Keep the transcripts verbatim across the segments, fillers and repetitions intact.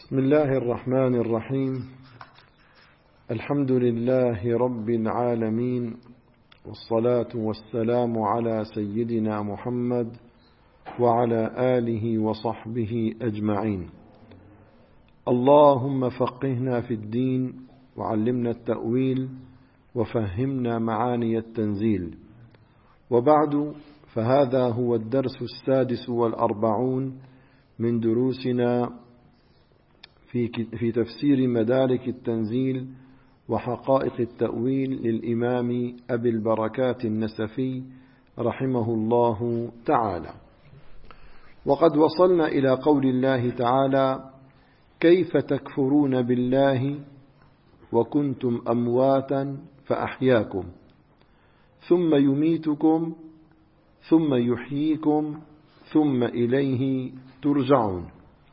بسم الله الرحمن الرحيم. الحمد لله رب العالمين، والصلاة والسلام على سيدنا محمد وعلى آله وصحبه أجمعين. اللهم فقهنا في الدين وعلمنا التأويل وفهمنا معاني التنزيل. وبعد، فهذا هو الدرس السادس والأربعون من دروسنا في في تفسير مدارك التنزيل وحقائق التأويل للإمام أبي البركات النسفي رحمه الله تعالى. وقد وصلنا إلى قول الله تعالى: كيف تكفرون بالله وكنتم أمواتا فأحياكم ثم يميتكم ثم يحييكم ثم إليه ترجعون.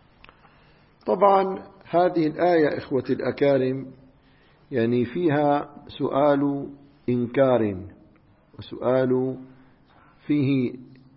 طبعا هذه الآية إخوتي الأكارم يعني فيها سؤال إنكار وسؤال فيه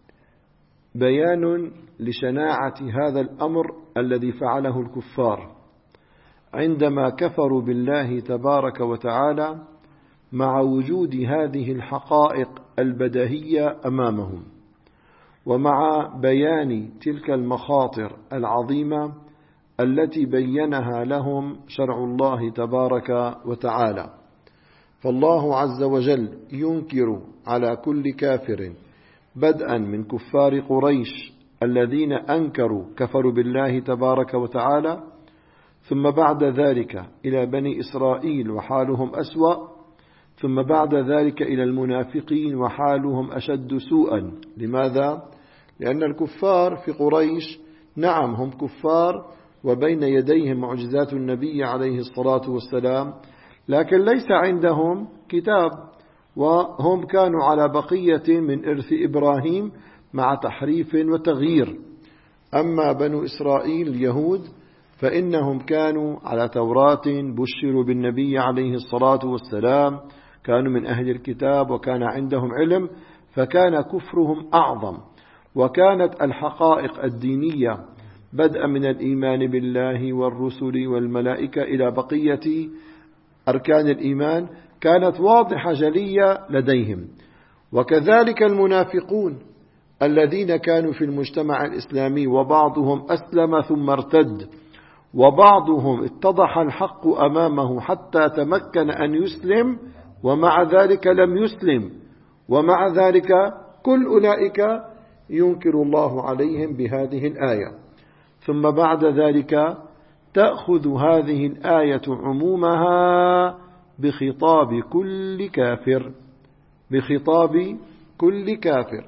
بيان لشناعة هذا الأمر الذي فعله الكفار عندما كفروا بالله تبارك وتعالى مع وجود هذه الحقائق البديهية أمامهم، ومع بيان تلك المخاطر العظيمة التي بينها لهم شرع الله تبارك وتعالى. فالله عز وجل ينكر على كل كافر، بدءا من كفار قريش الذين أنكروا كفروا بالله تبارك وتعالى، ثم بعد ذلك إلى بني إسرائيل وحالهم أسوأ، ثم بعد ذلك إلى المنافقين وحالهم أشد سوءا. لماذا؟ لأن الكفار في قريش نعم هم كفار وبين يديهم معجزات النبي عليه الصلاة والسلام، لكن ليس عندهم كتاب، وهم كانوا على بقية من إرث إبراهيم مع تحريف وتغيير. أما بنو إسرائيل اليهود فإنهم كانوا على توراة، بشروا بالنبي عليه الصلاة والسلام، كانوا من أهل الكتاب وكان عندهم علم، فكان كفرهم أعظم. وكانت الحقائق الدينية بدءا من الإيمان بالله والرسل والملائكة إلى بقية أركان الإيمان كانت واضحة جلية لديهم. وكذلك المنافقون الذين كانوا في المجتمع الإسلامي، وبعضهم أسلم ثم ارتد، وبعضهم اتضح الحق أمامه حتى تمكن أن يسلم ومع ذلك لم يسلم، ومع ذلك كل أولئك ينكر الله عليهم بهذه الآية. ثم بعد ذلك تأخذ هذه الآية عمومها بخطاب كل كافر، بخطاب كل كافر.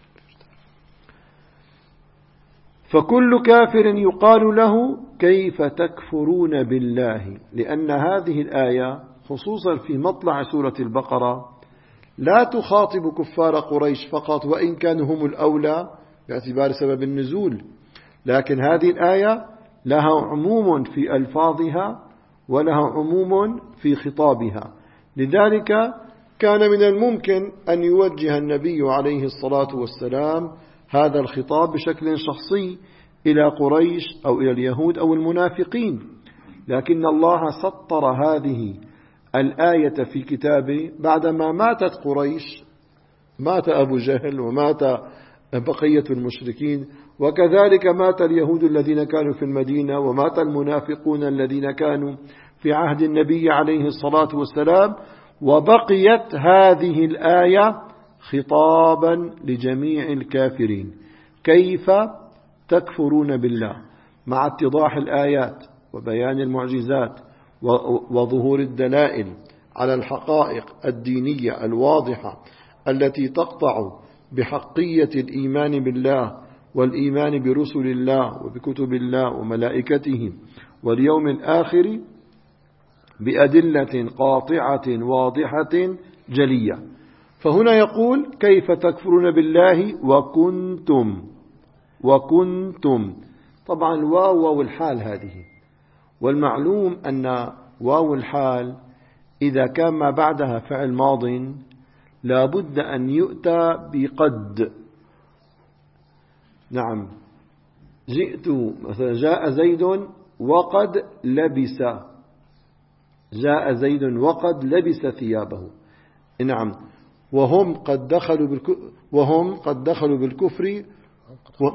فكل كافر يقال له كيف تكفرون بالله، لأن هذه الآية خصوصا في مطلع سورة البقرة لا تخاطب كفار قريش فقط، وإن كانوا هم الأولى باعتبار سبب النزول، لكن هذه الآية لها عموم في ألفاظها ولها عموم في خطابها. لذلك كان من الممكن أن يوجه النبي عليه الصلاة والسلام هذا الخطاب بشكل شخصي إلى قريش أو إلى اليهود أو المنافقين، لكن الله سطر هذه الآية في كتابه بعدما ماتت قريش، مات أبو جهل ومات بقية المشركين، وكذلك مات اليهود الذين كانوا في المدينة، ومات المنافقون الذين كانوا في عهد النبي عليه الصلاة والسلام، وبقيت هذه الآية خطابا لجميع الكافرين. كيف تكفرون بالله، مع اتضاح الآيات وبيان المعجزات وظهور الدلائل على الحقائق الدينية الواضحة التي تقطع بحقية الإيمان بالله والإيمان برسل الله وبكتب الله وملائكته واليوم الآخر بأدلة قاطعة واضحة جلية. فهنا يقول كيف تكفرون بالله وكنتم، وكنتم طبعا واو واو الحال هذه، والمعلوم أن واو الحال إذا كان ما بعدها فعل ماض لا بد أن يؤتى بقد. نعم، جئت مثلا جاء زيد وقد لبس، جاء زيد وقد لبس ثيابه. نعم، وهم قد دخلوا بالكفر وهم قد دخلوا بالكفر و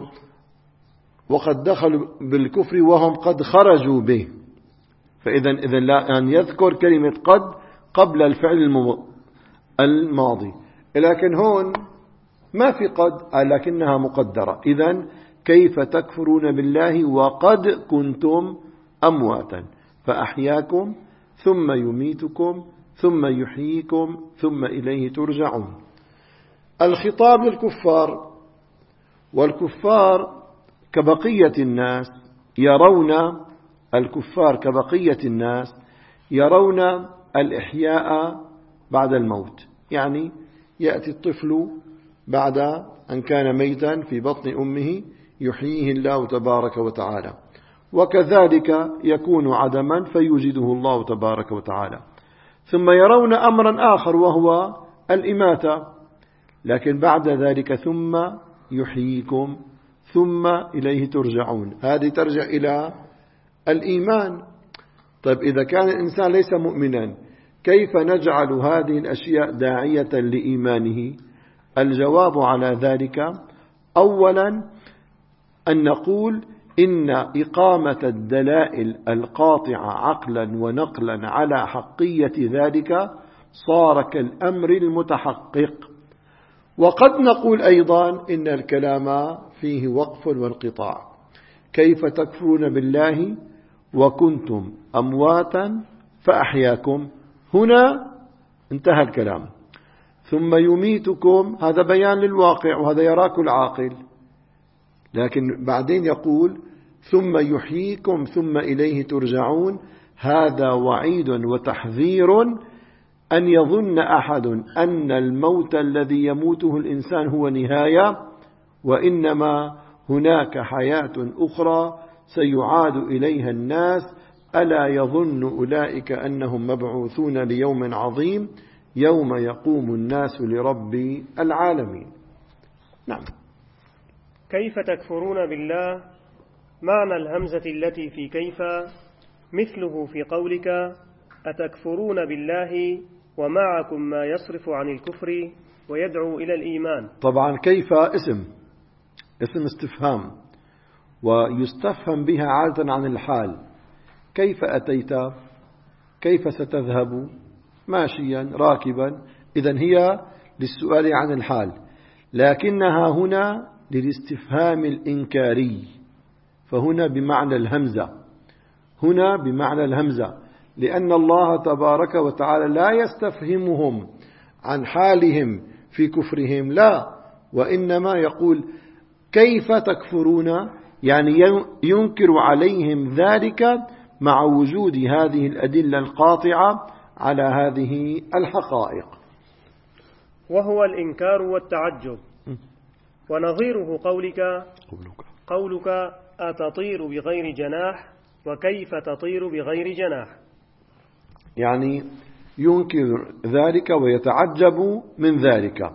وقد دخلوا بالكفر وهم قد خرجوا به. فإذا إذا لا أن يذكر كلمة قد قبل الفعل الماضي، لكن هون ما في قد لكنها مقدرة. إذا كيف تكفرون بالله وقد كنتم أمواتا فأحياكم ثم يميتكم ثم يحييكم ثم إليه ترجعون. الخطاب للكفار، والكفار كبقية الناس يرون الكفار كبقية الناس يرون الإحياء بعد الموت. يعني يأتي الطفل بعد أن كان ميتا في بطن أمه يحييه الله تبارك وتعالى، وكذلك يكون عدما فيوجده الله تبارك وتعالى. ثم يرون أمرا آخر وهو الإماتة، لكن بعد ذلك ثم يحييكم ثم إليه ترجعون. هذه ترجع إلى الإيمان. طيب إذا كان الإنسان ليس مؤمنا كيف نجعل هذه الأشياء داعية لإيمانه؟ الجواب على ذلك أولا أن نقول إن إقامة الدلائل القاطعة عقلا ونقلا على حقية ذلك صار كالأمر المتحقق. وقد نقول أيضا إن الكلام فيه وقف وانقطاع. كيف تكفرون بالله وكنتم أمواتا فأحياكم، هنا انتهى الكلام. ثم يميتكم، هذا بيان للواقع وهذا يراك العاقل، لكن بعدين يقول ثم يحييكم ثم إليه ترجعون. هذا وعيد وتحذير أن يظن أحد أن الموت الذي يموته الإنسان هو نهاية، وإنما هناك حياة أخرى سيعاد إليها الناس. ألا يظن أولئك أنهم مبعوثون ليوم عظيم يوم يقوم الناس لرب العالمين. نعم. كيف تكفرون بالله، معنى الهمزة التي في كيف مثله في قولك أتكفرون بالله ومعكم ما يصرف عن الكفر ويدعو إلى الإيمان. طبعا كيف اسم اسم استفهام، ويستفهم بها عادة عن الحال. كيف أتيت، كيف ستذهب، ماشيا راكبا، إذن هي للسؤال عن الحال، لكنها هنا للاستفهام الإنكاري، فهنا بمعنى الهمزة، هنا بمعنى الهمزة، لأن الله تبارك وتعالى لا يستفهمهم عن حالهم في كفرهم، لا، وإنما يقول كيف تكفرون، يعني ينكر عليهم ذلك مع وجود هذه الأدلة القاطعة على هذه الحقائق. وهو الإنكار والتعجب. ونظيره قولك قولك أتطير بغير جناح، وكيف تطير بغير جناح، يعني ينكر ذلك ويتعجب من ذلك.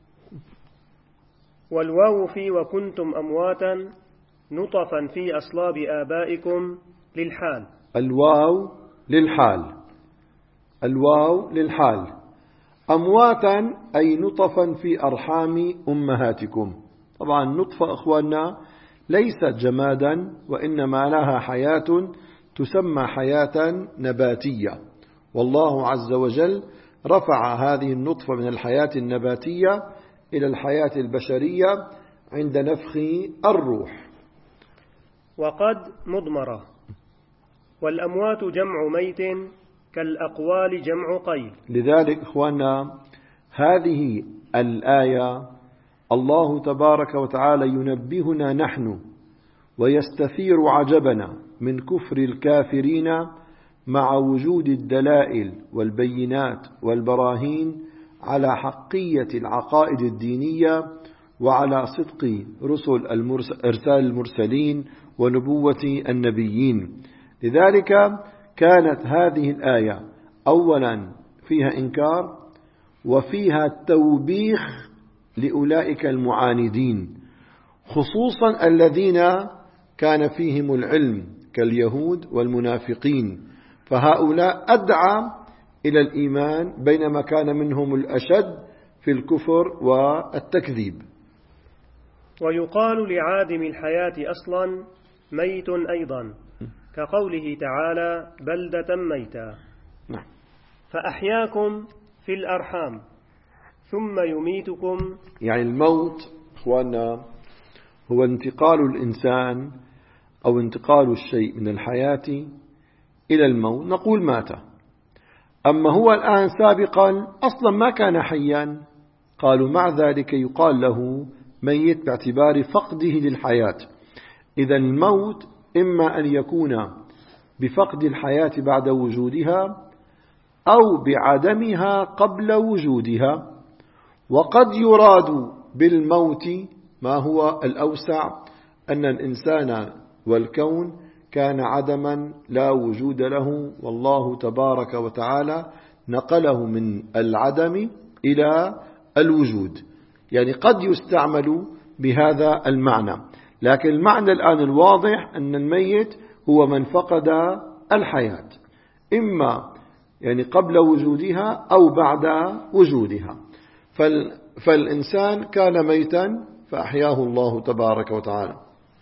والواو في وكنتم أمواتا نطفا في أصلاب آبائكم للحال. الواو للحال، الواو للحال. أمواتا أي نطفا في أرحام أمهاتكم. طبعا نطفة أخواننا ليست جمادا، وإنما لها حياة تسمى حياة نباتية، والله عز وجل رفع هذه النطفة من الحياة النباتية إلى الحياة البشرية عند نفخ الروح. وقد مضمرة. والأموات جمع ميت كالأقوال جمع قيل. لذلك إخواننا هذه الآية الله تبارك وتعالى ينبهنا نحن ويستثير عجبنا من كفر الكافرين مع وجود الدلائل والبينات والبراهين على حقية العقائد الدينية وعلى صدق رسل إرسال المرسلين ونبوة النبيين. لذلك كانت هذه الآية أولا فيها إنكار، وفيها توبيخ لأولئك المعاندين، خصوصا الذين كان فيهم العلم كاليهود والمنافقين، فهؤلاء أدعى إلى الإيمان بينما كان منهم الأشد في الكفر والتكذيب. ويقال لعادم الحياة أصلا ميت أيضا، كقوله تعالى بلدة ميتا. نعم. فأحياكم في الأرحام ثم يميتكم. يعني الموت أخواننا هو انتقال الإنسان أو انتقال الشيء من الحياة إلى الموت، نقول مات. أما هو الآن سابقا أصلا ما كان حيا، قالوا مع ذلك يقال له ميت باعتبار فقده للحياة. إذا الموت إما أن يكون بفقد الحياة بعد وجودها أو بعدمها قبل وجودها. وقد يراد بالموت ما هو الأوسع، أن الإنسان والكون كان عدما لا وجود له، والله تبارك وتعالى نقله من العدم إلى الوجود. يعني قد يستعمل بهذا المعنى، لكن المعنى الآن الواضح أن الميت هو من فقد الحياة إما يعني قبل وجودها أو بعد وجودها. فالإنسان كان ميتا فأحياه الله تبارك وتعالى،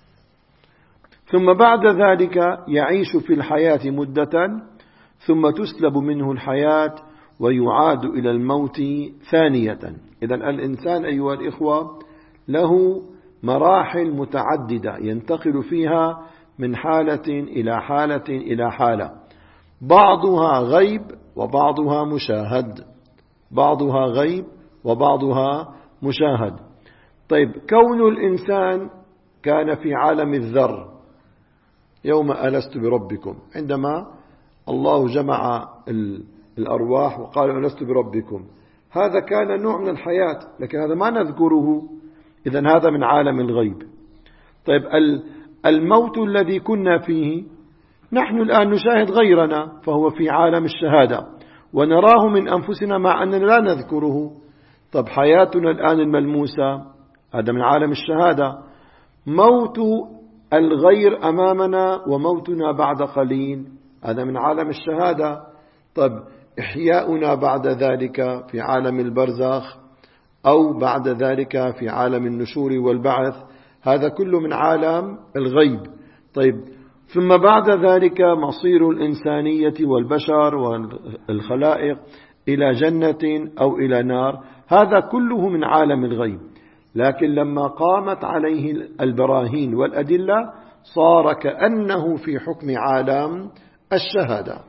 ثم بعد ذلك يعيش في الحياة مدة ثم تسلب منه الحياة ويعاد إلى الموت ثانية. إذن الإنسان أيها الإخوة له مراحل متعددة ينتقل فيها من حالة إلى حالة إلى حالة، بعضها غيب وبعضها مشاهد، بعضها غيب وبعضها مشاهد. طيب، كون الإنسان كان في عالم الذر يوم ألست بربكم، عندما الله جمع الأرواح وقال ألست بربكم، هذا كان نوع من الحياة، لكن هذا ما نذكره، إذن هذا من عالم الغيب. طيب، الموت الذي كنا فيه نحن الآن نشاهد غيرنا، فهو في عالم الشهادة ونراه من أنفسنا مع أننا لا نذكره. طب حياتنا الآن الملموسة هذا من عالم الشهادة، موت الغير أمامنا وموتنا بعد قليل هذا من عالم الشهادة. طب إحياؤنا بعد ذلك في عالم البرزخ أو بعد ذلك في عالم النشور والبعث، هذا كله من عالم الغيب. طيب، ثم بعد ذلك مصير الإنسانية والبشر والخلائق إلى جنة أو إلى نار، هذا كله من عالم الغيب. لكن لما قامت عليه البراهين والأدلة صار كأنه في حكم عالم الشهادة.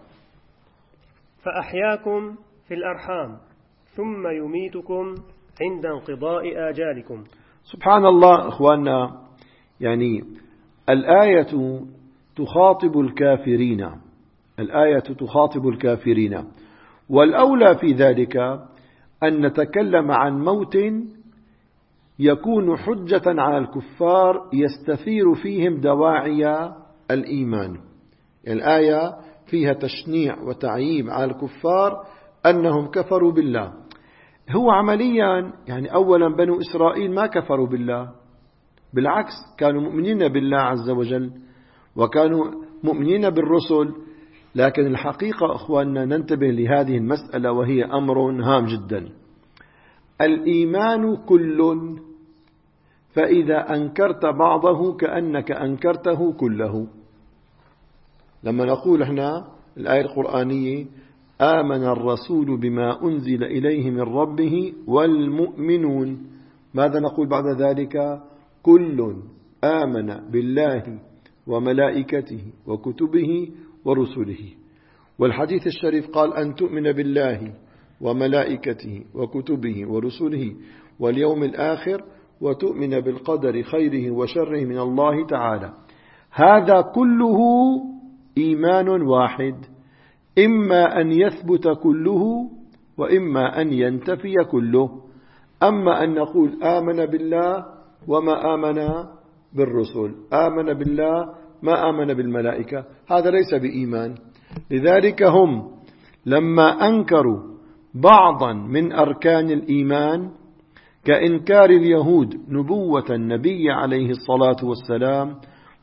فأحياكم في الأرحام ثم يميتكم عند انقضاء آجالكم. سبحان الله إخواننا، يعني الآية تخاطب الكافرين، الآية تخاطب الكافرين، والأولى في ذلك أن نتكلم عن موت يكون حجة على الكفار يستثير فيهم دواعي الإيمان. الآية فيها تشنيع وتعييب على الكفار أنهم كفروا بالله. هو عمليا يعني أولا بنو إسرائيل ما كفروا بالله، بالعكس كانوا مؤمنين بالله عز وجل وكانوا مؤمنين بالرسل. لكن الحقيقة أخواننا ننتبه لهذه المسألة وهي أمر هام جدا. الإيمان كل، فإذا أنكرت بعضه كأنك أنكرته كله. لما نقول احنا الآية القرآنية آمن الرسول بما أنزل إليه من ربه والمؤمنون، ماذا نقول بعد ذلك؟ كل آمن بالله وملائكته وكتبه ورسله. والحديث الشريف قال أن تؤمن بالله وملائكته وكتبه ورسله واليوم الآخر وتؤمن بالقدر خيره وشره من الله تعالى. هذا كله إيمان واحد، إما أن يثبت كله وإما أن ينتفي كله. أما أن نقول آمن بالله وما آمن بالرسل، آمن بالله ما آمن بالملائكة، هذا ليس بإيمان. لذلك هم لما أنكروا بعضا من أركان الإيمان كإنكار اليهود نبوة النبي عليه الصلاة والسلام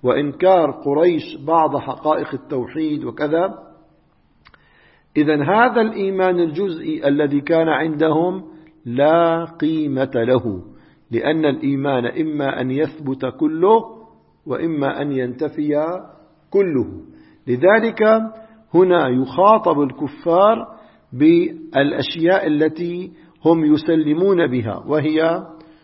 وإنكار قريش بعض حقائق التوحيد وكذا. إذن هذا الإيمان الجزئي الذي كان عندهم لا قيمة له، لأن الإيمان إما أن يثبت كله وإما أن ينتفي كله. لذلك هنا يخاطب الكفار بالأشياء التي هم يسلمون بها، وهي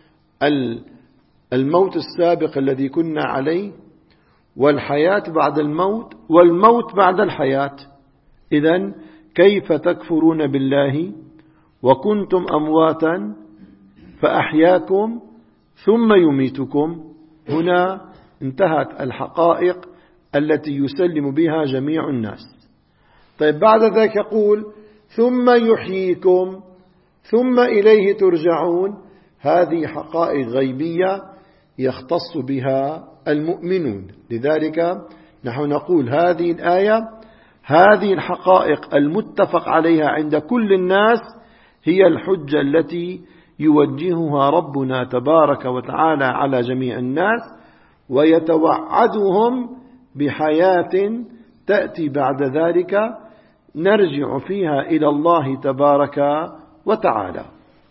الموت السابق الذي كنا عليه، والحياة بعد الموت، والموت بعد الحياة. إذن كيف تكفرون بالله وكنتم أمواتا فأحياكم ثم يميتكم؟ هنا انتهت الحقائق التي يسلم بها جميع الناس. طيب بعد ذلك يقول ثم يحييكم ثم إليه ترجعون. هذه حقائق غيبية يختص بها المؤمنون. لذلك نحن نقول هذه الآية، هذه الحقائق المتفق عليها عند كل الناس هي الحجة التي يوجهها ربنا تبارك وتعالى على جميع الناس، ويتوعدهم بحياة تأتي بعد ذلك نرجع فيها إلى الله تبارك وتعالى.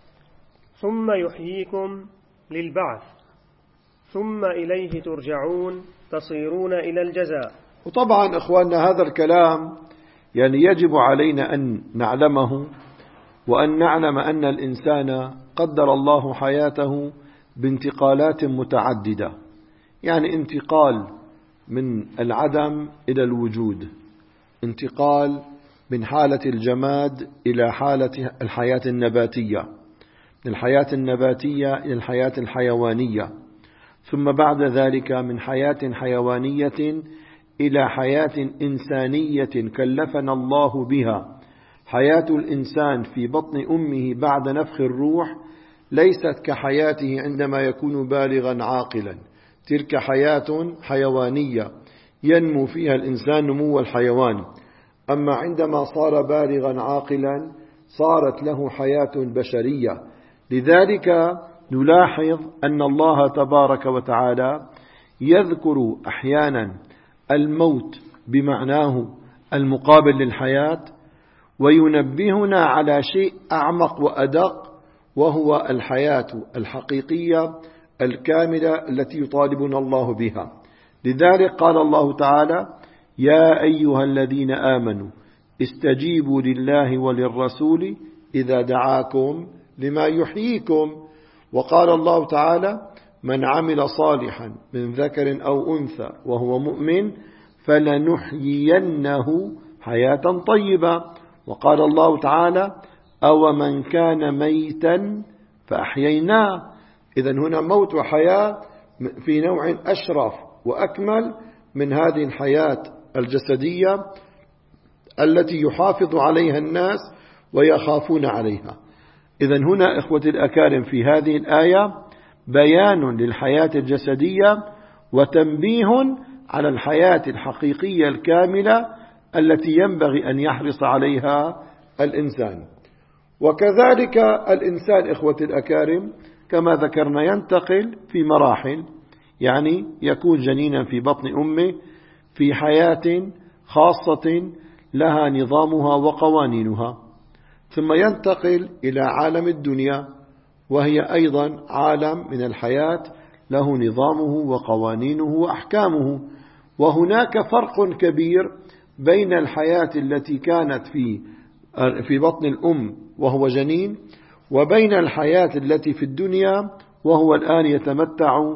ثم يحييكم للبعث ثم إليه ترجعون تصيرون إلى الجزاء. وطبعا إخواننا هذا الكلام يعني يجب علينا أن نعلمه، وأن نعلم أن الإنسان قدر الله حياته بانتقالات متعددة، يعني انتقال من العدم إلى الوجود، انتقال من حالة الجماد إلى حالة الحياة النباتية، من الحياة النباتية إلى الحياة الحيوانية، ثم بعد ذلك من حياة حيوانية إلى حياة إنسانية كلفنا الله بها. حياة الإنسان في بطن أمه بعد نفخ الروح ليست كحياته عندما يكون بالغا عاقلا، تلك حياة حيوانية ينمو فيها الإنسان نمو الحيوان. أما عندما صار بالغا عاقلا صارت له حياة بشرية. لذلك نلاحظ أن الله تبارك وتعالى يذكر أحيانا الموت بمعناه المقابل للحياة، وينبهنا على شيء أعمق وأدق، وهو الحياة الحقيقية الكاملة التي يطالبنا الله بها. لذلك قال الله تعالى يا أيها الذين آمنوا استجيبوا لله وللرسول إذا دعاكم لما يحييكم. وقال الله تعالى من عمل صالحا من ذكر أو أنثى وهو مؤمن فلنحيينه حياة طيبة. وقال الله تعالى أو من كان ميتا فأحييناه. إذن هنا موت وحياة في نوع أشرف وأكمل من هذه الحياة الجسدية التي يحافظ عليها الناس ويخافون عليها. إذن هنا إخوة الأكارم في هذه الآية بيان للحياة الجسدية وتنبيه على الحياة الحقيقية الكاملة التي ينبغي أن يحرص عليها الإنسان. وكذلك الإنسان إخوة الأكارم كما ذكرنا ينتقل في مراحل، يعني يكون جنينا في بطن أمه في حياة خاصة لها نظامها وقوانينها، ثم ينتقل إلى عالم الدنيا وهي أيضا عالم من الحياة له نظامه وقوانينه وأحكامه. وهناك فرق كبير بين الحياة التي كانت في في بطن الأم وهو جنين، وبين الحياة التي في الدنيا وهو الآن يتمتع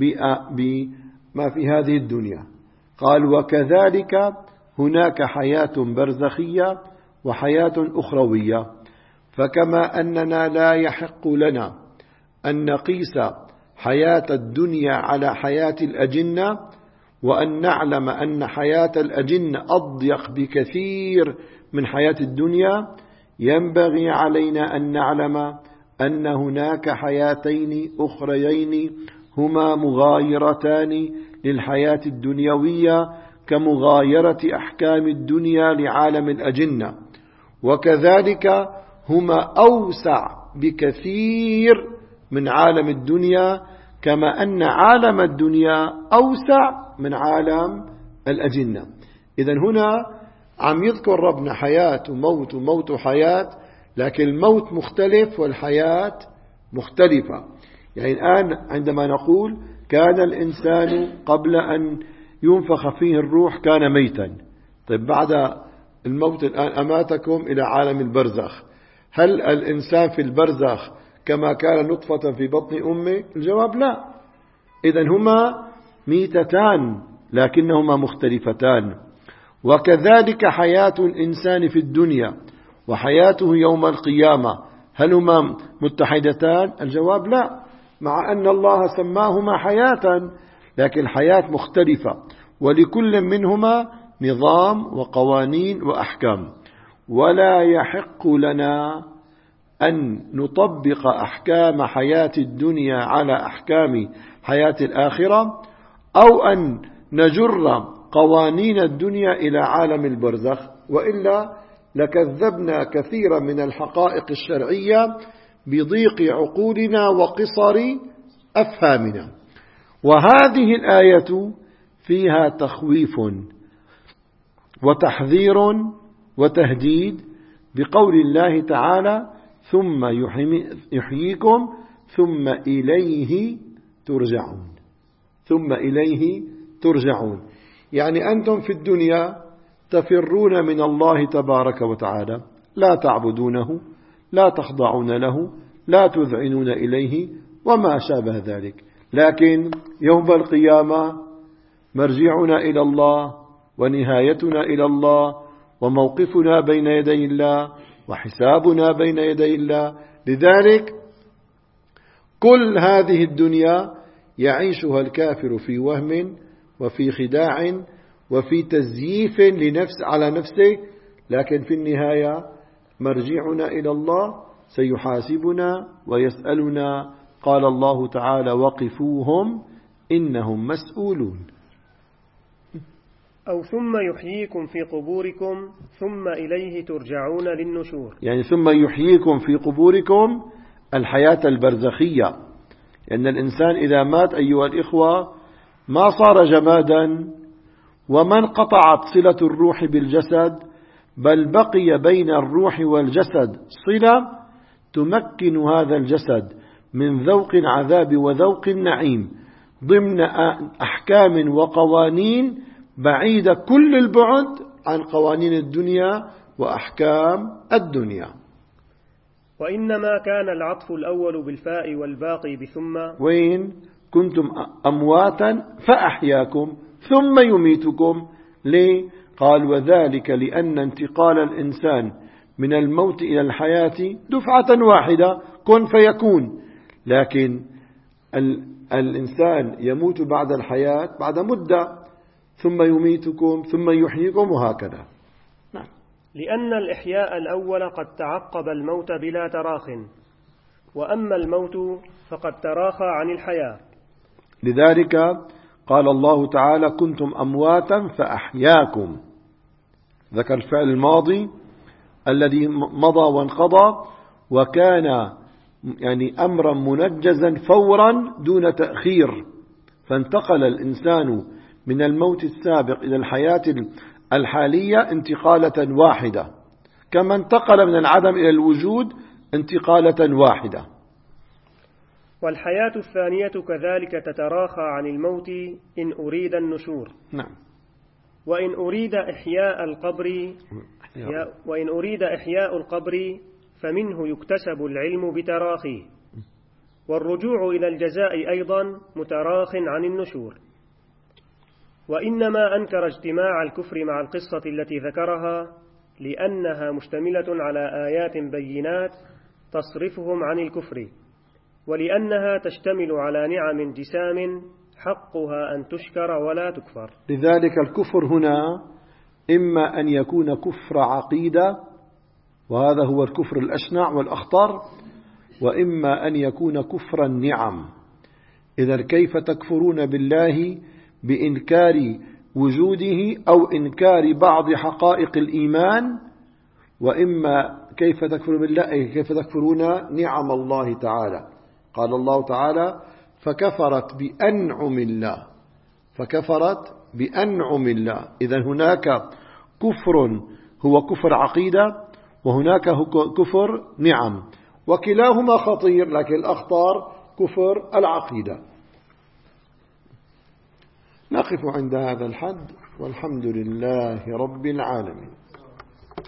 بما في هذه الدنيا. قال وكذلك هناك حياة برزخية وحياة أخروية. فكما أننا لا يحق لنا أن نقيس حياة الدنيا على حياة الأجنة، وأن نعلم أن حياة الأجنة أضيق بكثير من حياة الدنيا، ينبغي علينا أن نعلم أن هناك حياتين أخريين هما مغايرتان للحياة الدنيوية كمغايرة أحكام الدنيا لعالم الأجنة، وكذلك هما أوسع بكثير من عالم الدنيا كما أن عالم الدنيا أوسع من عالم الأجنة. إذن هنا عم يذكر ربنا حياة وموت وموت وحياة، لكن الموت مختلف والحياة مختلفة. يعني الآن عندما نقول كان الإنسان قبل أن ينفخ فيه الروح كان ميتا، طيب بعد الموت الآن أماتكم إلى عالم البرزخ، هل الإنسان في البرزخ كما كان نطفة في بطن أمه؟ الجواب لا. إذن هما ميتتان لكنهما مختلفتان. وكذلك حياة الإنسان في الدنيا وحياته يوم القيامة هل هما متحدتان؟ الجواب لا، مع أن الله سماهما حياة لكن الحياة مختلفة، ولكل منهما نظام وقوانين وأحكام. ولا يحق لنا أن نطبق أحكام حياة الدنيا على أحكام حياة الآخرة، أو أن نجر قوانين الدنيا إلى عالم البرزخ، وإلا لكذبنا كثيرا من الحقائق الشرعية بضيق عقولنا وقصر أفهامنا. وهذه الآية فيها تخويف وتحذير وتهديد بقول الله تعالى ثم يحييكم ثم إليه ترجعون. ثم إليه ترجعون، يعني أنتم في الدنيا تفرون من الله تبارك وتعالى، لا تعبدونه، لا تخضعون له، لا تذعنون إليه وما شابه ذلك، لكن يوم القيامة مرجعنا إلى الله ونهايتنا إلى الله وموقفنا بين يدي الله وحسابنا بين يدي الله. لذلك كل هذه الدنيا يعيشها الكافر في وهم وفي خداع وفي تزييف لنفس على نفسه، لكن في النهاية مرجعنا إلى الله سيحاسبنا ويسألنا. قال الله تعالى وقفوهم إنهم مسؤولون. أو ثم يحييكم في قبوركم ثم إليه ترجعون للنشور، يعني ثم يحييكم في قبوركم الحياة البرزخية، لأن الإنسان إذا مات أيها الإخوة ما صار جمادا وما انقطعت صلة الروح بالجسد، بل بقي بين الروح والجسد صلة تمكن هذا الجسد من ذوق العذاب وذوق النعيم ضمن أحكام وقوانين بعيدة كل البعد عن قوانين الدنيا وأحكام الدنيا. وإنما كان العطف الأول بالفاء والباقي بثم. وين كنتم أمواتا فأحياكم ثم يميتكم. ليه؟ قال وذلك لأن انتقال الإنسان من الموت إلى الحياة دفعة واحدة كن فيكون، لكن الإنسان يموت بعد الحياة بعد مدة، ثم يميتكم ثم يحييكم وهكذا. نعم. لأن الإحياء الأول قد تعقب الموت بلا تراخ، وأما الموت فقد تراخى عن الحياة. لذلك قال الله تعالى كنتم أمواتا فأحياكم، ذكر الفعل الماضي الذي مضى وانقضى وكان يعني أمرا منجزا فورا دون تأخير، فانتقل الإنسان من الموت السابق إلى الحياة الحالية انتقالة واحدة، كما انتقل من العدم إلى الوجود انتقالة واحدة. والحياة الثانية كذلك تتراخى عن الموت إن أريد النشور. نعم. وإن أريد إحياء القبر وإن أريد إحياء القبر فمنه يكتسب العلم بتراخيه، والرجوع إلى الجزاء أيضا متراخ عن النشور. وإنما أنكر اجتماع الكفر مع القصة التي ذكرها لأنها مشتملة على آيات بينات تصرفهم عن الكفر، ولأنها تشتمل على نعم جسام حقها أن تشكر ولا تكفر. لذلك الكفر هنا إما أن يكون كفر عقيدة، وهذا هو الكفر الأشنع والأخطر، وإما أن يكون كفر النعم. إذا كيف تكفرون بالله بإنكار وجوده أو إنكار بعض حقائق الإيمان، وإما كيف تكفرون بالله كيف تكفرون نعم الله تعالى. قال الله تعالى فكفرت بأنعم الله فكفرت بأنعم الله. إذن هناك كفر هو كفر عقيدة، وهناك كفر نعم، وكلاهما خطير، لكن الأخطر كفر العقيدة. نقف عند هذا الحد، والحمد لله رب العالمين.